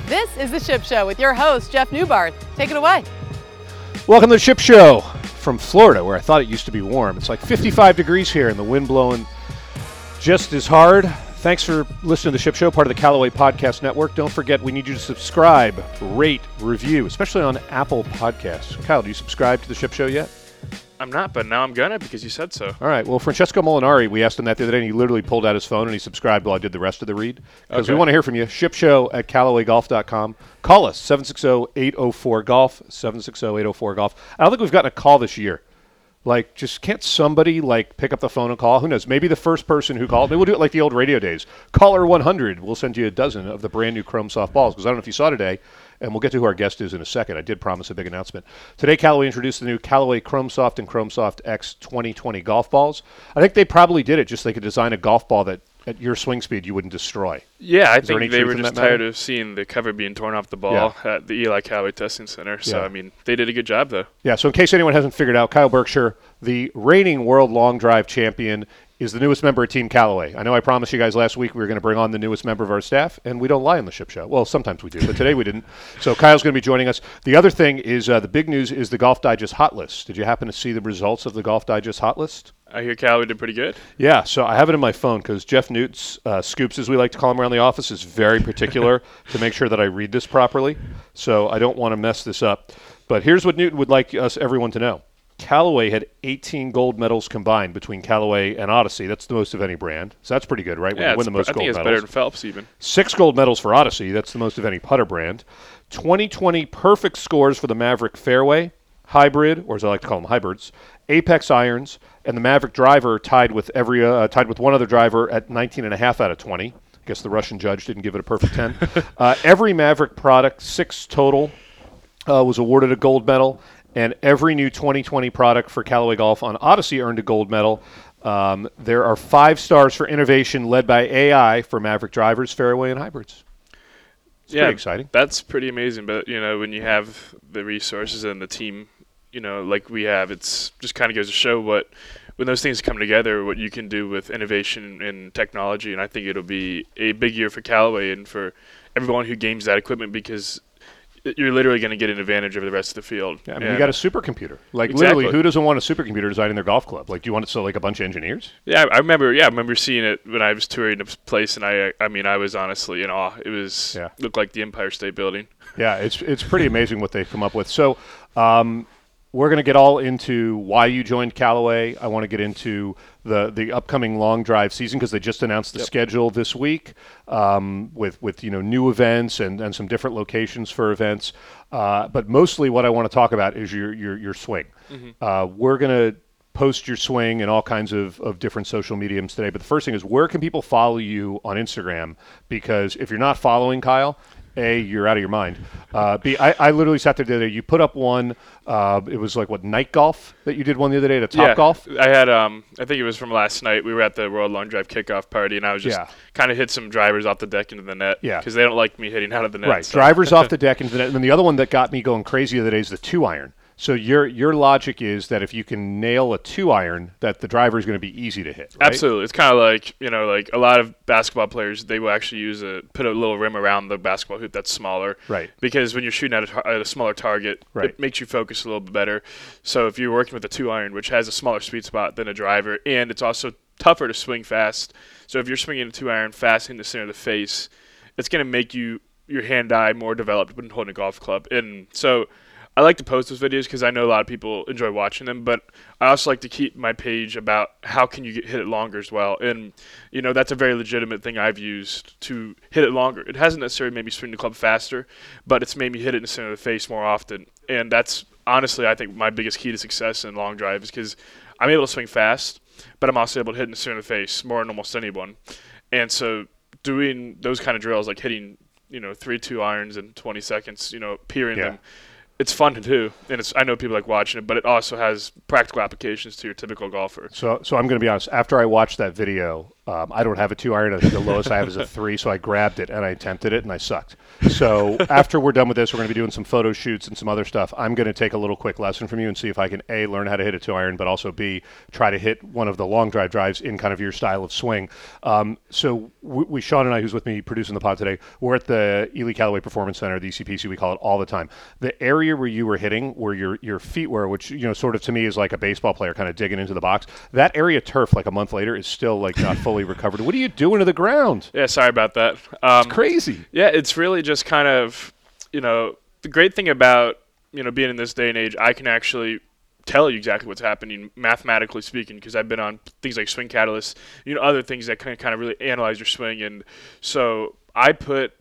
This is The Ship Show with your host, Jeff Newbarth. Take it away. Welcome to The Ship Show from Florida, where I thought it used to be warm. It's like 55 degrees here and the wind blowing just as hard. Thanks for listening to The Ship Show, part of the Callaway Podcast Network. Don't forget, we need you to subscribe, rate, review, especially on Apple Podcasts. Kyle, do you subscribe to The Ship Show yet? I'm not, but now I'm gonna because you said so. All right. Well, Francesco Molinari, we asked him that the other day, and he literally pulled out his phone and he subscribed while I did the rest of the read. Because we want to hear from you. ShipShow@CallawayGolf.com. Call us, 760-804-GOLF, 760-804-GOLF. I don't think we've gotten a call this year. Like, just can't somebody, like, pick up the phone and call? Who knows? Maybe the first person who called. Maybe we'll do it like the old radio days. Caller 100. We'll send you a dozen of the brand-new Chrome Soft balls. Because I don't know if you saw today, and we'll get to who our guest is in a second. I did promise a big announcement. Today, Callaway introduced the new Callaway Chrome Soft and Chrome Soft X 2020 golf balls. I think they probably did it just so they could design a golf ball that at your swing speed you wouldn't destroy. Yeah, I think they were just tired of seeing the cover being torn off the ball at the Eli Callaway Testing Center. So, I mean, they did a good job, though. Yeah, so in case anyone hasn't figured out, Kyle Berkshire, the reigning World Long Drive champion, is the newest member of Team Callaway. I know I promised you guys last week we were going to bring on the newest member of our staff, and we don't lie on the Ship Show. Well, sometimes we do, but today we didn't. So Kyle's going to be joining us. The other thing is the big news is the Golf Digest Hot List. Did you happen to see the results of the Golf Digest Hot List? I hear Callaway did pretty good. Yeah, so I have it in my phone because Jeff Newt's scoops, as we like to call him around the office, is very particular to make sure that I read this properly. So I don't want to mess this up. But here's what Newton would like us, everyone, to know. Callaway had 18 gold medals combined between Callaway and Odyssey. That's the most of any brand. So that's pretty good, right? Yeah, win the most I gold think it's medals. better than Phelps even. 6 gold medals for Odyssey. That's the most of any putter brand. 2020 perfect scores for the Maverick Fairway, Hybrid, or as I like to call them, Hybrids, Apex Irons, and the Maverick Driver tied with one other driver at 19.5 out of 20. I guess the Russian judge didn't give it a perfect 10. Every Maverick product, 6 total, was awarded a gold medal. And every new 2020 product for Callaway Golf on Odyssey earned a gold medal. There are 5 stars for innovation led by AI for Maverick drivers, fairway, and hybrids. It's pretty exciting. That's pretty amazing. But, you know, when you have the resources and the team, you know, like we have, it's just kind of goes to show when those things come together, what you can do with innovation and technology. And I think it'll be a big year for Callaway and for everyone who games that equipment because you're literally going to get an advantage over the rest of the field. Yeah, I mean, you got a supercomputer. Like, exactly. Literally, who doesn't want a supercomputer designing their golf club? Like, do you want it so, like, a bunch of engineers? Yeah, I remember seeing it when I was touring a place, and I was honestly in awe. It was looked like the Empire State Building. Yeah, it's pretty amazing what they've come up with. So, we're going to get all into why you joined Callaway. I want to get into the upcoming long drive season because they just announced the schedule this week with new events and some different locations for events. But mostly what I want to talk about is your swing. Mm-hmm. We're going to post your swing in all kinds of different social mediums today. But the first thing is, where can people follow you on Instagram? Because if you're not following Kyle, A, you're out of your mind. B, I literally sat there the other day. You put up one. It was like, night golf that you did one the other day at Top Golf? I had, I think it was from last night. We were at the World Long Drive kickoff party, and I was just kind of hit some drivers off the deck into the net. Yeah. Because they don't like me hitting out of the net. Right, so. Drivers off the deck into the net. And then the other one that got me going crazy the other day is the 2-iron. So your logic is that if you can nail a 2-iron, that the driver is going to be easy to hit, right? Absolutely. It's kind of like, like a lot of basketball players, they will actually put a little rim around the basketball hoop that's smaller. Right. Because when you're shooting at a smaller target, it makes you focus a little bit better. So if you're working with a 2-iron, which has a smaller sweet spot than a driver, and it's also tougher to swing fast. So if you're swinging a 2-iron fast in the center of the face, it's going to make your hand-eye more developed when holding a golf club. And so I like to post those videos because I know a lot of people enjoy watching them, but I also like to keep my page about how can you hit it longer as well. And, that's a very legitimate thing I've used to hit it longer. It hasn't necessarily made me swing the club faster, but it's made me hit it in the center of the face more often. And that's honestly, I think, my biggest key to success in long drive is because I'm able to swing fast, but I'm also able to hit in the center of the face more than almost anyone. And so doing those kind of drills, like hitting, 3 2-irons in 20 seconds, peering them, it's fun to do, and I know people like watching it, but it also has practical applications to your typical golfer. So I'm going to be honest. After I watched that video, I don't have a 2-iron. I think the lowest I have is a 3, so I grabbed it and I attempted it and I sucked. So after we're done with this, we're going to be doing some photo shoots and some other stuff. I'm going to take a little quick lesson from you and see if I can A, learn how to hit a 2-iron, but also B, try to hit one of the long drives in kind of your style of swing. So Sean and I, who's with me producing the pod today, we're at the Ely Callaway Performance Center, the ECPC, we call it all the time. The area where you were hitting, where your feet were, which, sort of to me is like a baseball player kind of digging into the box, that area turf like a month later is still like not fully recovered. What are you doing to the ground? Yeah, sorry about that. It's crazy. Yeah, it's really just kind of, the great thing about, being in this day and age, I can actually tell you exactly what's happening mathematically speaking, because I've been on things like Swing Catalyst, other things that kind of really analyze your swing. And so I put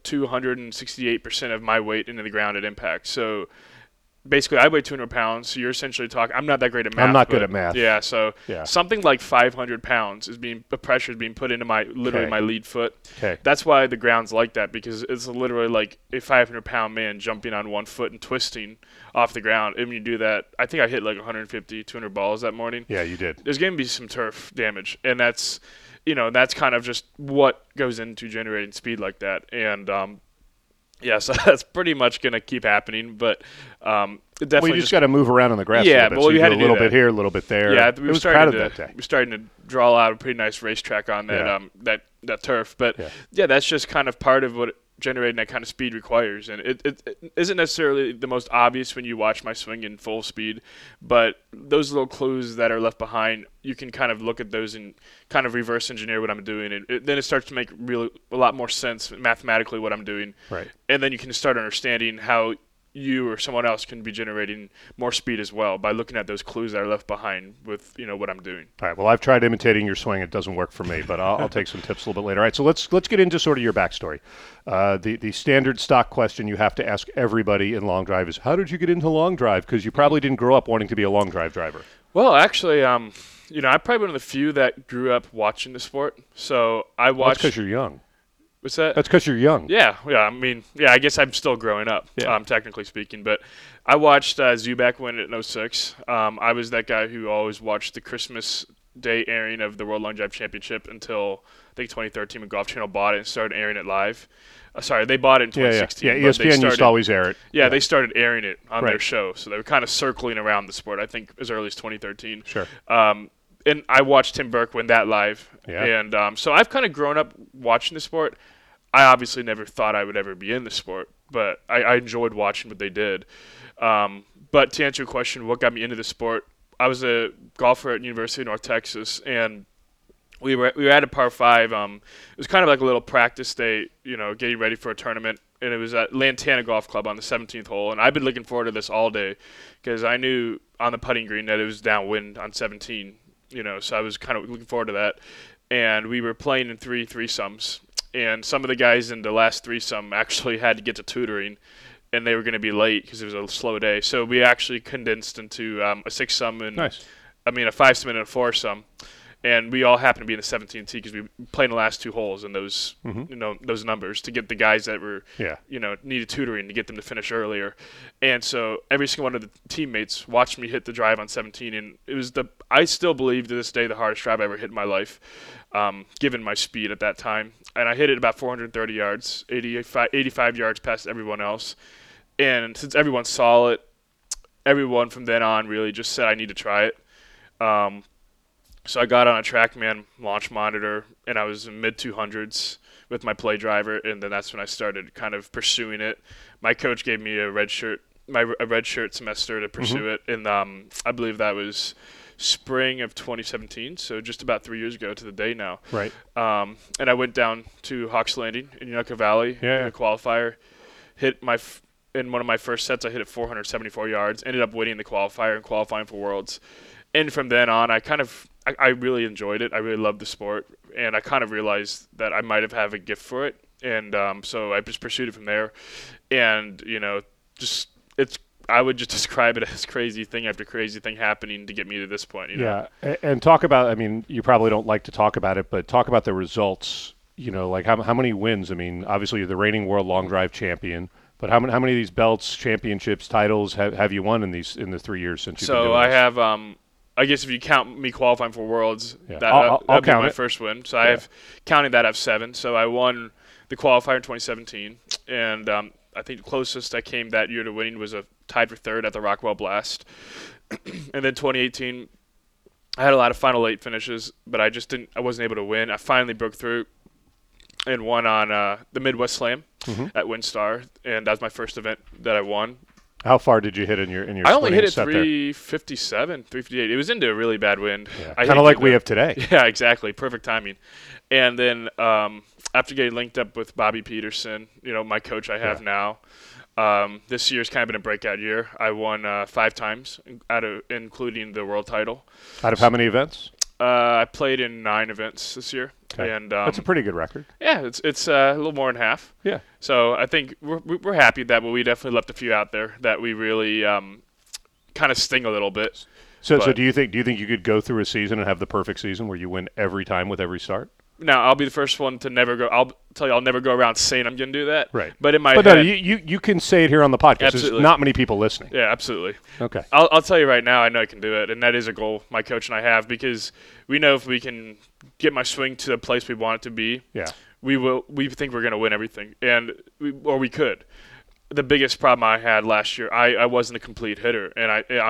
268% of my weight into the ground at impact. So basically, I weigh 200 pounds, so you're essentially talking. I'm not that great at math. I'm not good at math. Yeah, so something like 500 pounds the pressure is being put into my lead foot. Okay. That's why the ground's like that, because it's literally like a 500-pound man jumping on one foot and twisting off the ground. And when you do that, I think I hit like 150, 200 balls that morning. Yeah, you did. There's going to be some turf damage, and that's kind of just what goes into generating speed like that. And so that's pretty much going to keep happening, but definitely. Well, you just got to move around on the grass. Yeah, a little bit. but So you had do to a little do that. bit here, a little bit there. Yeah, it was crowded that day. We're starting to draw out a pretty nice racetrack on that that turf, but that's just kind of part of what generating that kind of speed requires, and it isn't necessarily the most obvious when you watch my swing in full speed, but those little clues that are left behind, you can kind of look at those and kind of reverse engineer what I'm doing, and then it starts to make a lot more sense mathematically what I'm doing, right? And then you can start understanding how you or someone else can be generating more speed as well by looking at those clues that are left behind with what I'm doing. All right. Well, I've tried imitating your swing. It doesn't work for me, but I'll take some tips a little bit later. All right. So let's get into sort of your backstory. The standard stock question you have to ask everybody in long drive is, how did you get into long drive? Because you probably didn't grow up wanting to be a long drive driver. Well, actually, I'm probably one of the few that grew up watching the sport. So I watched. That's because you're young. What's that? That's because you're young. Yeah. I mean, I guess I'm still growing up, technically speaking. But I watched Zubak win it in 06. I was that guy who always watched the Christmas Day airing of the World Long Drive Championship until, I think, 2013 when Golf Channel bought it and started airing it live. Sorry, they bought it in 2016. Yeah, ESPN used to always air it. Yeah, they started airing it on their show. So they were kind of circling around the sport, I think, as early as 2013. Sure. And I watched Tim Burke win that live. Yeah. And so I've kind of grown up watching the sport. I obviously never thought I would ever be in the sport, but I enjoyed watching what they did. But to answer your question, what got me into the sport, I was a golfer at University of North Texas, and we were at a par 5. It was kind of like a little practice day, getting ready for a tournament, and it was at Lantana Golf Club on the 17th hole. And I've been looking forward to this all day because I knew on the putting green that it was downwind on 17, so I was kind of looking forward to that. And we were playing in three threesomes. And some of the guys in the last threesome actually had to get to tutoring, and they were going to be late because it was a slow day. So we actually condensed into a 6-some and a 5-some and a 4-some, and we all happened to be in the 17th tee because we played in the last 2 holes in those those numbers to get the guys that were needed tutoring to get them to finish earlier. And so every single one of the teammates watched me hit the drive on 17, and it was I still believe to this day the hardest drive I ever hit in my life, given my speed at that time. And I hit it about 430 yards, 85 yards past everyone else. And since everyone saw it, everyone from then on really just said I need to try it. So I got on a TrackMan launch monitor, and I was in mid-200s with my play driver, and then that's when I started kind of pursuing it. My coach gave me a red shirt semester to pursue it, and I believe that was spring of 2017, so just about 3 years ago to the day now. Right. And I went down to Hawks Landing in Yucca Valley in a qualifier. In one of my first sets, I hit it 474 yards. Ended up winning the qualifier and qualifying for Worlds. And from then on, I really enjoyed it. I really loved the sport, and I kind of realized that I might have a gift for it. And so I just pursued it from there. And I would just describe it as crazy thing after crazy thing happening to get me to this point. Yeah, and talk about, I mean, you probably don't like to talk about it, but talk about the results, like how many wins? I mean, obviously you're the reigning world long drive champion, but how many of these belts, championships, titles have you won in the 3 years since you've been doing this? I have I guess if you count me qualifying for Worlds, Yeah. that'd be my it. first win. So I have, counting that, I have 7. So I won the qualifier in 2017, and I think the closest I came that year to winning was tied for 3rd at the Rockwell Blast. And then 2018, I had a lot of Final 8 finishes, but I wasn't able to win. I finally broke through and won on the Midwest Slam at WinStar, and that was my first event that I won. How far did you hit in your I only hit it set 357, 358. It was into a really bad wind. Yeah. Kind of like we have today. Yeah, exactly. Perfect timing. And then after getting linked up with Bobby Peterson, my coach I have now, this year's kind of been a breakout year. I won 5 times, including the world title. Out of how many events? I played in 9 events this year. Okay. And that's a pretty good record. Yeah, it's a little more than half. Yeah. So I think we're happy with that, but we definitely left a few out there that we really kind of sting a little bit. So do you think you could go through a season and have the perfect season where you win every time with every start? Now, I'll be the first one to never go. I'll tell you, I'll never go around saying I'm going to do that. Right. But in my head, no, you can say it here on the podcast. Absolutely. There's not many people listening. Yeah, absolutely. Okay. I'll tell you right now, I know I can do it, and that is a goal my coach and I have, because we know if we can get my swing to the place we want it to be, we will. We think we're going to win everything, or we could. The biggest problem I had last year, I wasn't a complete hitter, and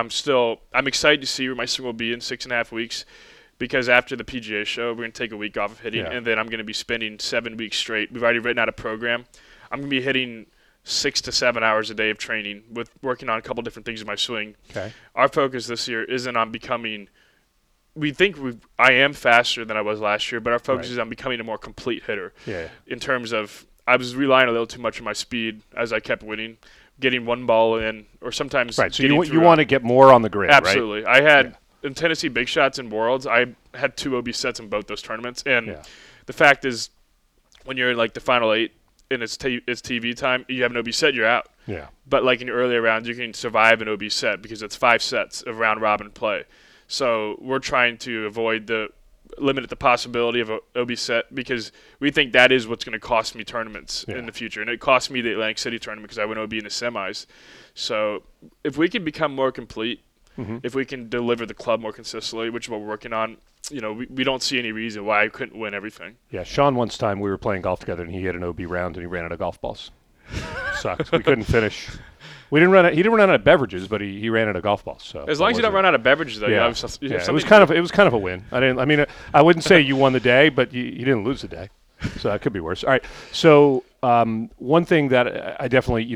I'm excited to see where my swing will be in 6.5 weeks. Because after the PGA show, we're going to take a week off of hitting, and then I'm going to be spending 7 weeks straight. We've already written out a program. I'm going to be hitting 6 to 7 hours a day of training, with working on a couple different things in my swing. Okay. Our focus this year isn't on becoming – I am faster than I was last year, but our focus is on becoming a more complete hitter. Yeah. In terms of – I was relying a little too much on my speed as I kept winning, getting one ball in, or sometimes – Right, so you want to get more on the grid, Absolutely. right? I had – in Tennessee Big Shots and Worlds, I had 2 OB sets in both those tournaments. And the fact is, when you're in like the Final 8 and it's TV time, you have an OB set, you're out. Yeah. But like in your earlier rounds, you can survive an OB set because it's 5 sets of round robin play. So we're trying to limit the possibility of an OB set, because we think that is what's going to cost me tournaments in the future. And it cost me the Atlantic City tournament because I went OB in the semis. So if we can become more complete, if we can deliver the club more consistently, which is what we're working on, we don't see any reason why I couldn't win everything. Yeah, Sean, once time we were playing golf together, and he had an OB round, and he ran out of golf balls. Sucks. We couldn't finish. He didn't run out of beverages, but he ran out of golf balls. So as long as you don't run out of beverages, though, it was kind of a win. I wouldn't say you won the day, but you didn't lose the day, so that could be worse. All right. So one thing that I definitely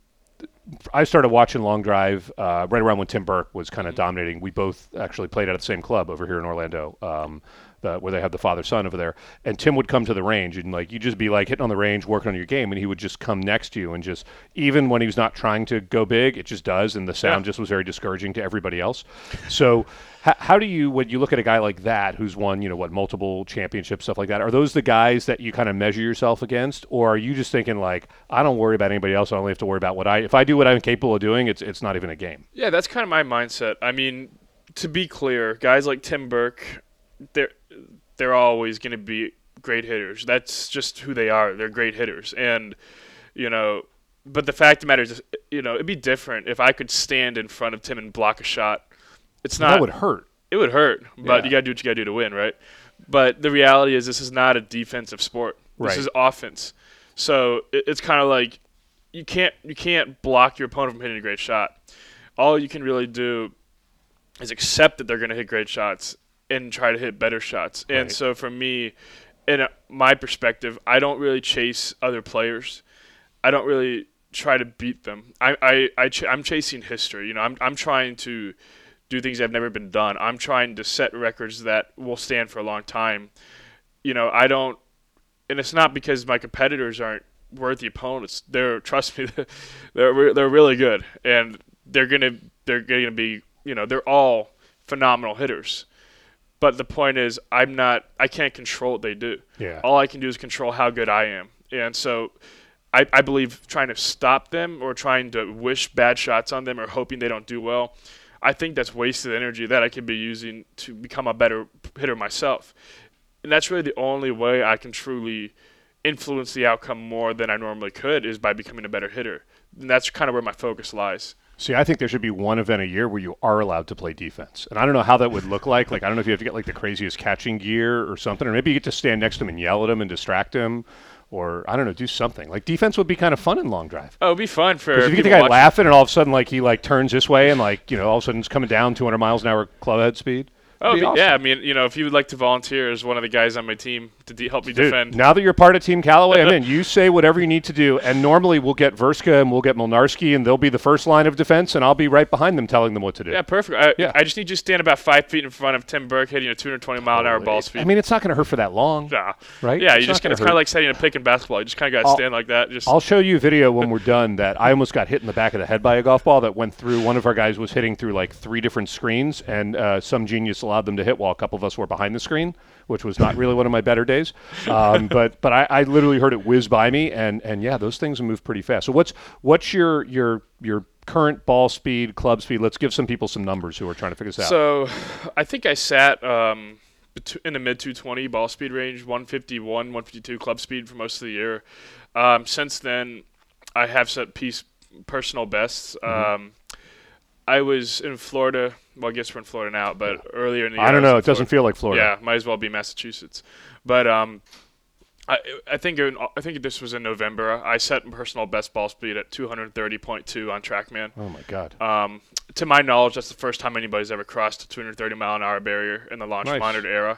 I started watching Long Drive right around when Tim Burke was kind of dominating. We both actually played at the same club over here in Orlando, where they have the father-son over there. And Tim would come to the range, and you'd just be hitting on the range, working on your game, and he would just come next to you, and just, even when he was not trying to go big, it just does, and the sound just was very discouraging to everybody else. So how do you, when you look at a guy like that who's won, multiple championships, stuff like that, are those the guys that you kind of measure yourself against, or are you just thinking I don't worry about anybody else, I only have to worry about if I do what I'm capable of doing, it's not even a game? Yeah, that's kind of my mindset. I mean, to be clear, guys like Tim Burke, they're always going to be great hitters. That's just who they are. They're great hitters. And, but the fact of the matter is, it'd be different if I could stand in front of Tim and block a shot. It's not. That would hurt. It would hurt, but you got to do what you got to do to win, right? But the reality is, this is not a defensive sport. This is offense. So it's kind of like you can't block your opponent from hitting a great shot. All you can really do is accept that they're going to hit great shots and try to hit better shots. And so for me, in my perspective, I don't really chase other players. I don't really try to beat them. I'm chasing history. I'm trying to do things that have never been done. I'm trying to set records that will stand for a long time. I don't, and it's not because my competitors aren't worthy opponents. Trust me, they're really good, and they're gonna be, they're all phenomenal hitters. But the point is, I can't control what they do. Yeah. All I can do is control how good I am. And so I believe trying to stop them or trying to wish bad shots on them or hoping they don't do well, I think that's wasted energy that I could be using to become a better hitter myself. And that's really the only way I can truly influence the outcome more than I normally could, is by becoming a better hitter. And that's kind of where my focus lies. See, I think there should be one event a year where you are allowed to play defense. And I don't know how that would look like. Like, I don't know if you have to get like the craziest catching gear or something, or maybe you get to stand next to him and yell at him and distract him, or I don't know, do something. Like, defense would be kind of fun in long drive. Oh, it'd be fun for if you get the guy laughing and all of a sudden like he like turns this way and like, all of a sudden it's coming down 200 miles an hour clubhead speed. Oh, awesome. Yeah. I mean, if you would like to volunteer as one of the guys on my team to help me defend. Now that you're part of Team Callaway, I'm in. You say whatever you need to do. And normally we'll get Verska and we'll get Molnarski, and they'll be the first line of defense, and I'll be right behind them telling them what to do. Yeah, perfect. I just need you to stand about 5 feet in front of Tim Burke hitting a 220-mile-an-hour ball speed. I mean, it's not going to hurt for that long. Nah. Right? Yeah, it's kind of like setting a pick in basketball. You just kind of got to stand like that. I'll show you a video when we're done that I almost got hit in the back of the head by a golf ball that went through. One of our guys was hitting through like 3 different screens, and some genius allowed them to hit while a couple of us were behind the screen, which was not really one of my better days. But I literally heard it whiz by me, and yeah, those things move pretty fast. So what's your current ball speed, club speed? Let's give some people some numbers who are trying to figure this out. So I think I sat in the mid 220 ball speed range, 151, 152 club speed for most of the year. Since then, I have set personal bests. I was in Florida. Well, I guess we're in Florida now, but earlier in the year. I don't know. It doesn't feel like Florida. Yeah, might as well be Massachusetts. But I think this was in November. I set personal best ball speed at 230.2 on TrackMan. Oh, my God. To my knowledge, that's the first time anybody's ever crossed the 230-mile-an-hour barrier in the launch monitor era.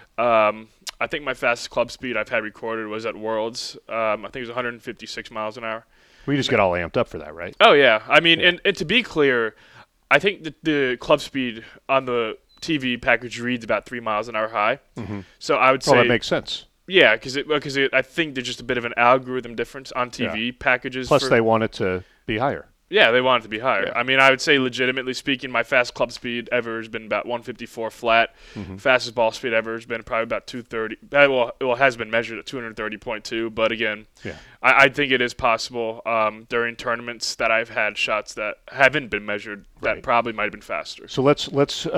I think my fastest club speed I've had recorded was at Worlds. I think it was 156 miles an hour. We just get all amped up for that, right? Oh, yeah. I mean, and to be clear, I think that the club speed on the TV package reads about 3 miles an hour high. Mm-hmm. So I would say that makes sense. Yeah, because I think there's just a bit of an algorithm difference on TV packages. Plus, they want it to be higher. Yeah, they want it to be higher. Yeah. I mean, I would say legitimately speaking, my fast club speed ever has been about 154 flat. Mm-hmm. Fastest ball speed ever has been probably about 230. Well, it has been measured at 230.2. But again, I think it is possible during tournaments that I've had shots that haven't been measured that probably might have been faster. So let's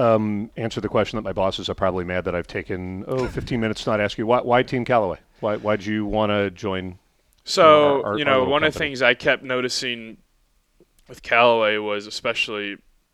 answer the question that my bosses are probably mad that I've taken 15 minutes to not ask you. Why Team Callaway? Why did you want to join? So our one company? of the things I kept noticing with Callaway was, especially,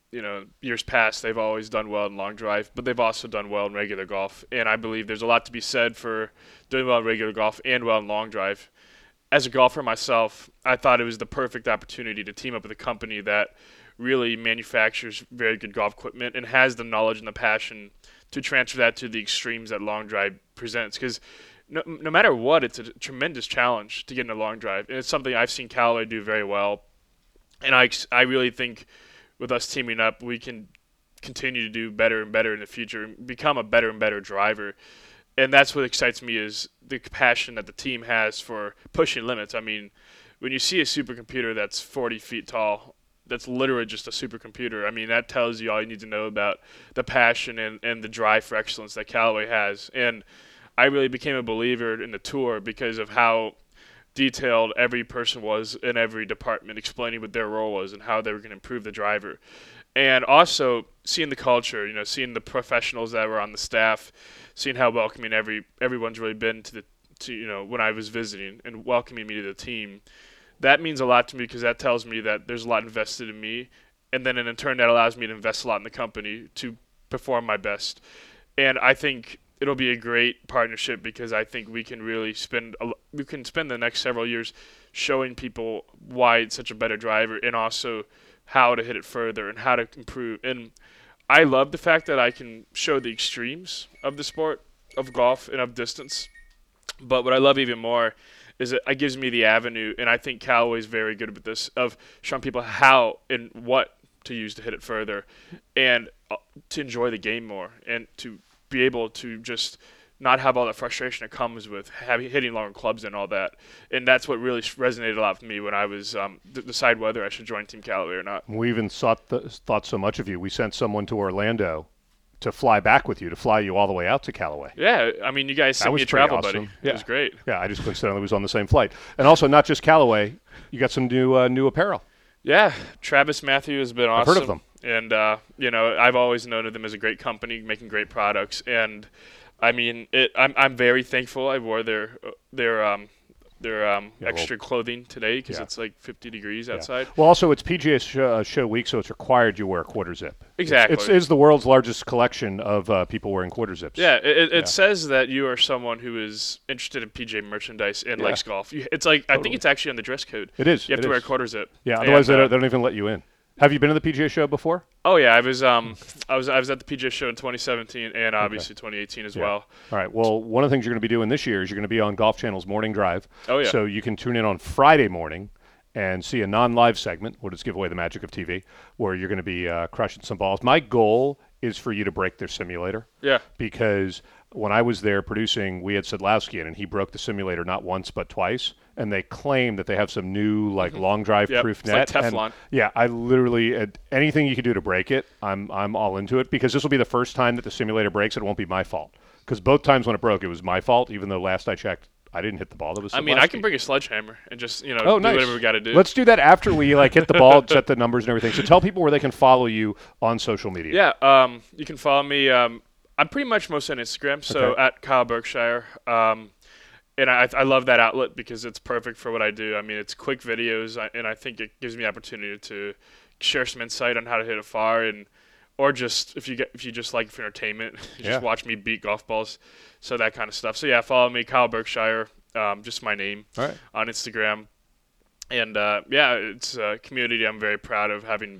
years past, they've always done well in long drive, but they've also done well in regular golf. And I believe there's a lot to be said for doing well in regular golf and well in long drive. As a golfer myself, I thought it was the perfect opportunity to team up with a company that really manufactures very good golf equipment and has the knowledge and the passion to transfer that to the extremes that long drive presents. Because no matter what, it's a tremendous challenge to get in a long drive. And it's something I've seen Callaway do very well. And I really think with us teaming up, we can continue to do better and better in the future and become a better and better driver. And that's what excites me, is the passion that the team has for pushing limits. I mean, when you see a supercomputer that's 40 feet tall, that's literally just a supercomputer. I mean, that tells you all you need to know about the passion and the drive for excellence that Callaway has. And I really became a believer in the tour because of how detailed every person was in every department, explaining what their role was and how they were going to improve the driver. And also seeing the culture, seeing the professionals that were on the staff, seeing how welcoming everyone's really been to when I was visiting and welcoming me to the team. That means a lot to me, because that tells me that there's a lot invested in me, and then in turn that allows me to invest a lot in the company to perform my best. And I think it'll be a great partnership, because I think we can really spend the next several years showing people why it's such a better driver, and also how to hit it further and how to improve. And I love the fact that I can show the extremes of the sport of golf and of distance. But what I love even more is that it gives me the avenue, and I think Callaway's very good with this, of showing people how and what to use to hit it further, and to enjoy the game more, and to be able to just not have all that frustration that comes with hitting longer clubs and all that. And that's what really resonated a lot with me when I was decide whether I should join Team Callaway or not. We even thought so much of you. We sent someone to Orlando to fly back with you, to fly you all the way out to Callaway. Yeah, I mean, you guys sent me a travel buddy. Yeah. It was great. Yeah, I just coincidentally was on the same flight. And also, not just Callaway, you got some new apparel. Yeah, Travis Matthew has been awesome. I've heard of them. And, I've always known of them as a great company making great products. And, I mean, I'm very thankful I wore their extra clothing today because it's like 50 degrees outside. Well, also it's PGA show week, so it's required you wear a quarter zip. Exactly. It is the world's largest collection of people wearing quarter zips. Yeah, it says that you are someone who is interested in PGA merchandise and likes golf. It's like I think it's actually on the dress code. It is. You have to wear a quarter zip. Yeah, otherwise they don't even let you in. Have you been to the PGA show before? Oh yeah, I was at the PGA show in 2017 and obviously 2018 as well. All right. Well, one of the things you're going to be doing this year is you're going to be on Golf Channel's Morning Drive. Oh yeah. So you can tune in on Friday morning and see a non-live segment. We'll just give away the magic of TV, where you're going to be crushing some balls. My goal is for you to break their simulator. Yeah. Because when I was there producing, we had Sadlowski in, and he broke the simulator not once but twice. And they claim that they have some new long drive proof net. It's like Teflon. And I literally anything you can do to break it, I'm all into it, because this will be the first time that the simulator breaks. It won't be my fault, because both times when it broke, it was my fault. Even though last I checked, I didn't hit the ball. That was. I can bring a sledgehammer and just do nice. whatever we got to do. Let's do that after we hit the ball, set the numbers and everything. So tell people where they can follow you on social media. Yeah, you can follow me. I'm pretty much most on Instagram, so at Kyle Berkshire. And I love that outlet because it's perfect for what I do. I mean, it's quick videos, and I think it gives me opportunity to share some insight on how to hit it far, or just if you just like for entertainment, just watch me beat golf balls, so that kind of stuff. So yeah, follow me, Kyle Berkshire, just my name on Instagram, and it's a community I'm very proud of having.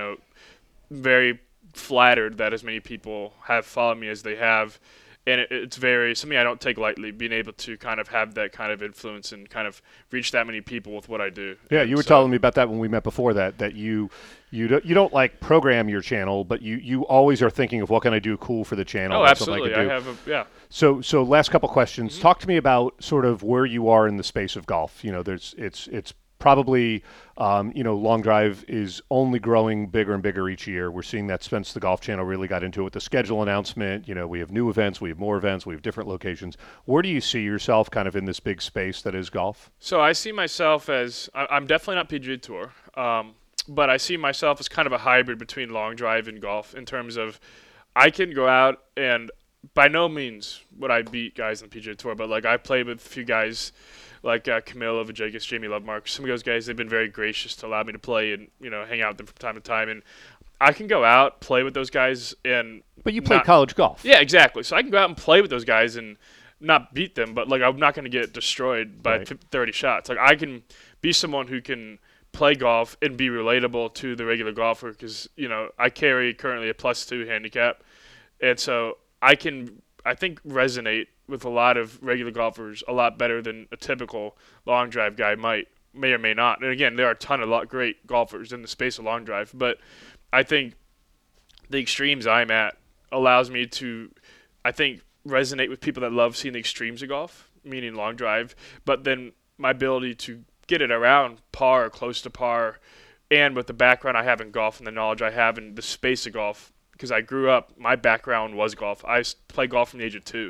Very flattered that as many people have followed me as they have. And it's very something I don't take lightly, being able to kind of have that kind of influence and kind of reach that many people with what I do. Yeah, you were telling me about that when we met before, that you don't like program your channel, but you always are thinking of what can I do cool for the channel. Oh, absolutely. I have So last couple questions. Talk to me about sort of where you are in the space of golf. It's probably, long drive is only growing bigger and bigger each year. We're seeing that since the Golf Channel really got into it with the schedule announcement. We have new events, we have more events, we have different locations. Where do you see yourself kind of in this big space that is golf? So I see myself as, I'm definitely not PGA Tour, but I see myself as kind of a hybrid between long drive and golf in terms of I can go out and by no means would I beat guys on the PGA Tour, but I played with a few guys like Camilo Villegas, Jamie Lovemark. Some of those guys, they've been very gracious to allow me to play and hang out with them from time to time. And I can go out, play with those guys, and but you play college golf. Yeah, exactly. So I can go out and play with those guys and not beat them, but I'm not going to get destroyed by 30 shots. I can be someone who can play golf and be relatable to the regular golfer because I carry currently a +2 handicap, and so I think resonate with a lot of regular golfers a lot better than a typical long drive guy may or may not. And again, there are a ton of great golfers in the space of long drive, but I think the extremes I'm at allows me to, resonate with people that love seeing the extremes of golf, meaning long drive, but then my ability to get it around par or close to par, and with the background I have in golf and the knowledge I have in the space of golf, because I grew up, my background was golf. I played golf from the age of 2.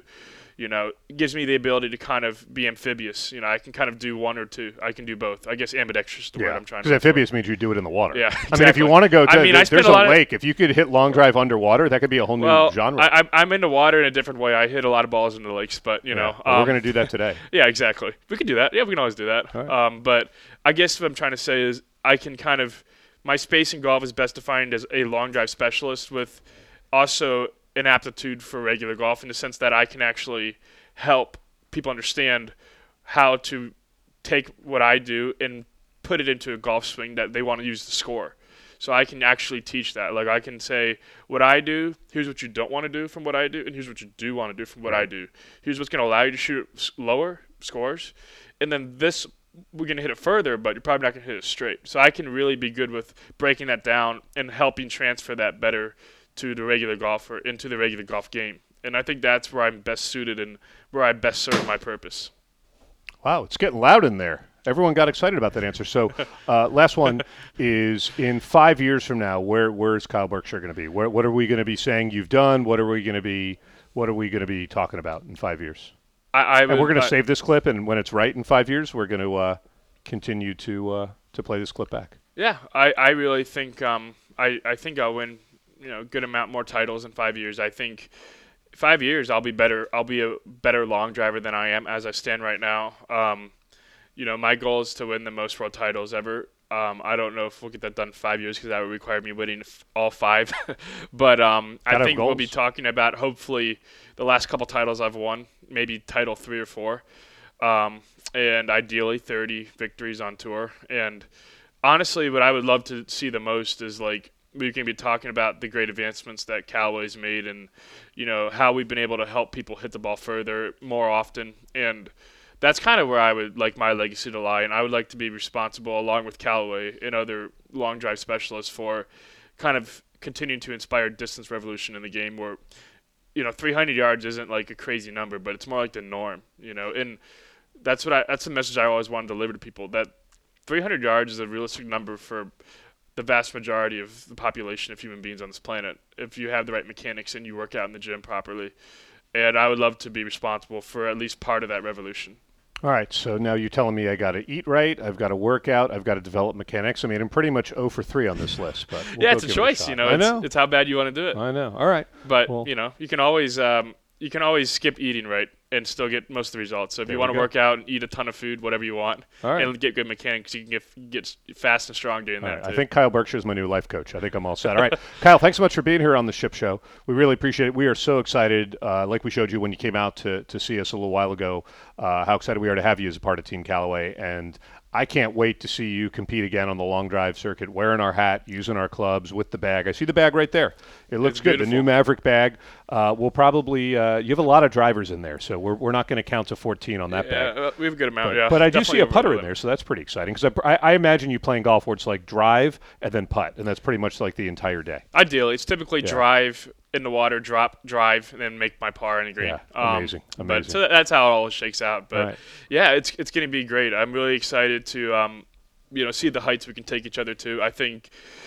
It gives me the ability to kind of be amphibious. I can kind of do one or two. I can do both. I guess ambidextrous is the word I'm trying to say. Because amphibious means you do it in the water. Yeah, exactly. I mean, if you want to go to, there's a lake. If you could hit long drive underwater, that could be a whole new genre. I'm into water in a different way. I hit a lot of balls into the lakes, but, we're going to do that today. Yeah, exactly. We could do that. Yeah, we can always do that. Right. But I guess what I'm trying to say is I can kind of – my space in golf is best defined as a long drive specialist with also an aptitude for regular golf in the sense that I can actually – help people understand how to take what I do and put it into a golf swing that they want to use to score. So I can actually teach that. I can say, what I do, here's what you don't want to do from what I do, and here's what you do want to do from what I do. Here's what's going to allow you to shoot lower scores. And then this, we're going to hit it further, but you're probably not going to hit it straight. So I can really be good with breaking that down and helping transfer that better to the regular golfer, into the regular golf game. And I think that's where I'm best suited and where I best serve my purpose. Wow, it's getting loud in there. Everyone got excited about that answer. So last one is, in 5 years from now, where is Kyle Berkshire going to be? What are we going to be saying you've done? What are we going to be talking about in 5 years? And we're going to save this clip, and when it's right in 5 years, we're going to continue to play this clip back. Yeah, I really think I think I'll win a good amount more titles in 5 years. I think 5 years I'll be better. I'll be a better long driver than I am as I stand right now. my goal is to win the most world titles ever. I don't know if we'll get that done in 5 years because that would require me winning all 5. But I think we'll be talking about hopefully the last couple titles I've won, maybe title 3 or 4, and ideally 30 victories on tour. And honestly, what I would love to see the most is we can be talking about the great advancements that Callaway's made and, how we've been able to help people hit the ball further more often. And that's kind of where I would like my legacy to lie, and I would like to be responsible, along with Callaway and other long drive specialists, for kind of continuing to inspire distance revolution in the game where, 300 yards isn't like a crazy number, but it's more like the norm, and that's the message I always want to deliver to people, that 300 yards is a realistic number for the vast majority of the population of human beings on this planet if you have the right mechanics and you work out in the gym properly. And I would love to be responsible for at least part of that revolution. All right, so now you're telling me I got to eat right, I've got to work out, I've got to develop mechanics. I mean, I'm pretty much 0 for 3 on this list. But yeah, it's a choice. I know. It's how bad you want to do it. I know. All right. But, you can always skip eating right and still get most of the results. So if you want to work out and eat a ton of food, whatever you want, and get good mechanics, you can get fast and strong doing that. I think Kyle Berkshire is my new life coach. I think I'm all set. All right, Kyle, thanks so much for being here on the Ship Show. We really appreciate it. We are so excited, like we showed you when you came out to see us a little while ago, how excited we are to have you as a part of Team Callaway. And I can't wait to see you compete again on the long drive circuit, wearing our hat, using our clubs, with the bag. I see the bag right there. It looks good. Beautiful. The new Maverick bag. We'll probably you have a lot of drivers in there, so we're not going to count to 14 on that bag. We have a good amount, But I do see a putter in there, so that's pretty exciting. Because I imagine you playing golf where it's like drive and then putt, and that's pretty much like the entire day. Ideally, it's typically drive in the water, drop, drive, and then make my par in the green. Yeah, amazing. But so that's how it all shakes out. But it's going to be great. I'm really excited to see the heights we can take each other to. I think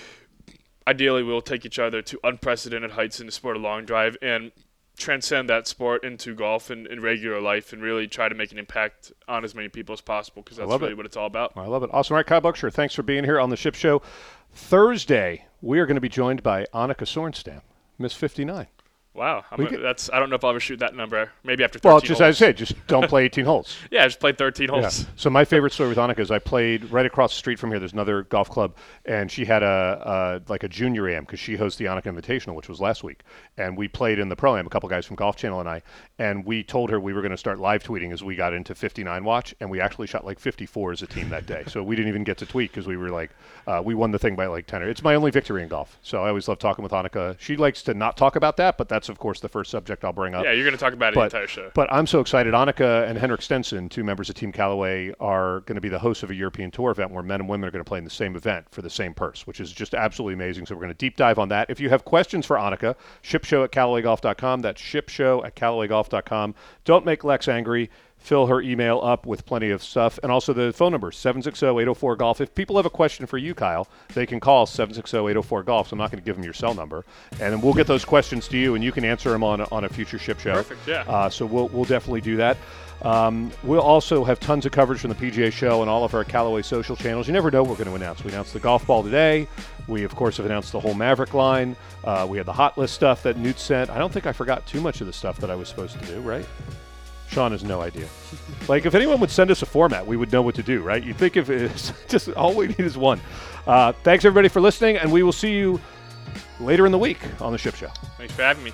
ideally we'll take each other to unprecedented heights in the sport of long drive and transcend that sport into golf and in regular life and really try to make an impact on as many people as possible, because that's really what it's all about. I love it. Awesome. All right, Kyle Berkshire, thanks for being here on the Ship Show. Thursday, we are going to be joined by Annika Sorenstam, Miss 59. Wow. I don't know if I'll ever shoot that number. Maybe after 13 holes. As I say, just don't play 18 holes. Yeah, just play 13 holes. Yeah. So my favorite story with Annika is I played right across the street from here. There's another golf club, and she had a junior AM because she hosts the Annika Invitational, which was last week. And we played in the Pro-Am, a couple guys from Golf Channel and I, and we told her we were going to start live tweeting as we got into 59 watch, and we actually shot 54 as a team that day. So we didn't even get to tweet because we were we won the thing by 10. It's my only victory in golf. So I always love talking with Annika. She likes to not talk about that, but that's, of course, the first subject I'll bring up. Yeah, you're going to talk about it the entire show. But I'm so excited. Annika and Henrik Stenson, 2 members of Team Callaway, are going to be the hosts of a European Tour event where men and women are going to play in the same event for the same purse, which is just absolutely amazing. So we're going to deep dive on that. If you have questions for Annika, shipshow@CallawayGolf.com. That's shipshow@CallawayGolf.com. Don't make Lex angry. Fill her email up with plenty of stuff. And also the phone number, 760-804-GOLF. If people have a question for you, Kyle, they can call 760-804-GOLF. So I'm not going to give them your cell number. And then we'll get those questions to you, and you can answer them on a future Ship Show. Perfect, yeah. So we'll definitely do that. We'll also have tons of coverage from the PGA Show and all of our Callaway social channels. You never know what we're going to announce. We announced the golf ball today. We, of course, have announced the whole Maverick line. We had the hot list stuff that Newt sent. I don't think I forgot too much of the stuff that I was supposed to do, right? Sean has no idea. If anyone would send us a format, we would know what to do, right? You'd think if it's just all we need is one. Thanks, everybody, for listening, and we will see you later in the week on the Ship Show. Thanks for having me.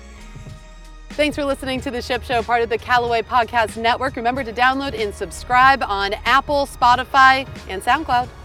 Thanks for listening to the Ship Show, part of the Callaway Podcast Network. Remember to download and subscribe on Apple, Spotify, and SoundCloud.